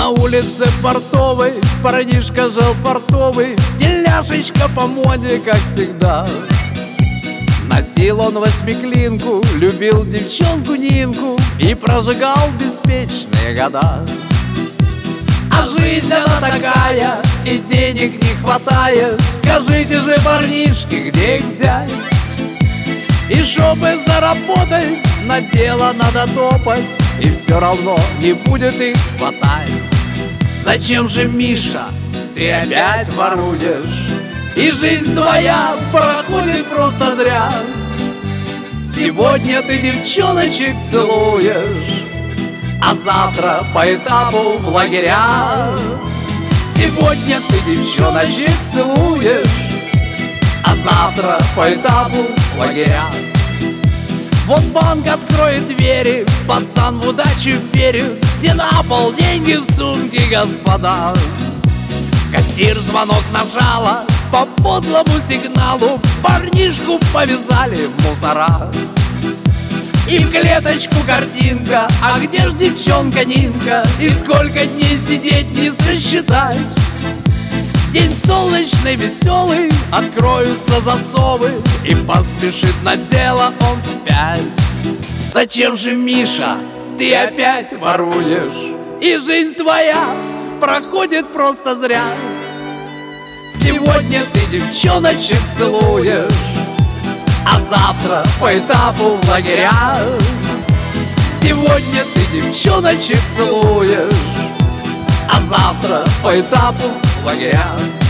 На улице Портовой парнишка жил портовый, тельняшечка по моде, как всегда. Носил он восьмиклинку, любил девчонку Нинку и прожигал беспечные года. А жизнь она такая, и денег не хватает. Скажите же, парнишки, где их взять? И чтобы заработать, на дело надо топать, и все равно не будет их хватать. Зачем же, Миша, ты опять воруешь? И жизнь твоя проходит просто зря. Сегодня ты девчоночек целуешь, а завтра по этапу в лагеря. Сегодня ты девчоночек целуешь, а завтра по этапу в лагеря. Вот банк откроет двери, пацан в удачу верит. Все на пол, деньги в сумке, господа. Кассир звонок нажала, по подлому сигналу парнишку повязали в мусора. И в клеточку картинка, а где ж девчонка Нинка? И сколько дней сидеть не сосчитать. День солнечный, веселый, откроются засовы, и поспешит на дело он опять. Зачем же, Миша, ты опять воруешь? И жизнь твоя проходит просто зря. Сегодня ты девчоночек целуешь, а завтра по этапу в лагеря. Сегодня ты девчоночек целуешь, а завтра по этапу в лагеря.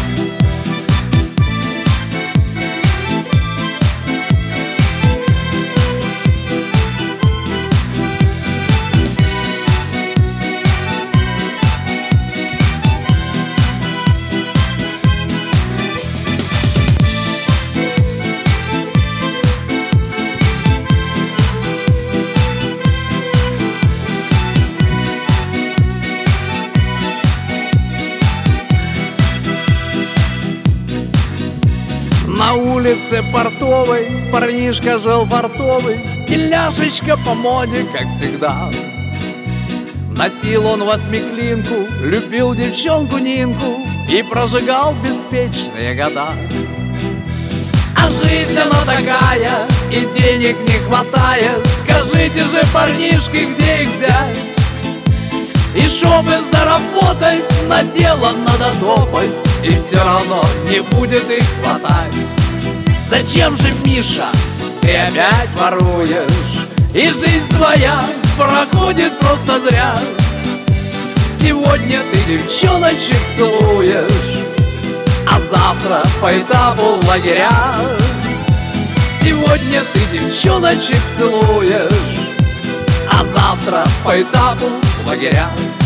На улице Портовой парнишка жил портовый, тельняшечка по моде, как всегда. Носил он восьмиклинку, любил девчонку Нинку и прожигал беспечные года. А жизнь она такая, и денег не хватает. Скажите же, парнишки, где их взять? И чтобы заработать, на дело надо топать, и все равно не будет их хватать. Зачем же, Миша, ты опять воруешь? И жизнь твоя проходит просто зря. Сегодня ты девчоночек целуешь, а завтра по этапу в лагеря. Сегодня ты девчоночек целуешь, а завтра по этапу в лагеря.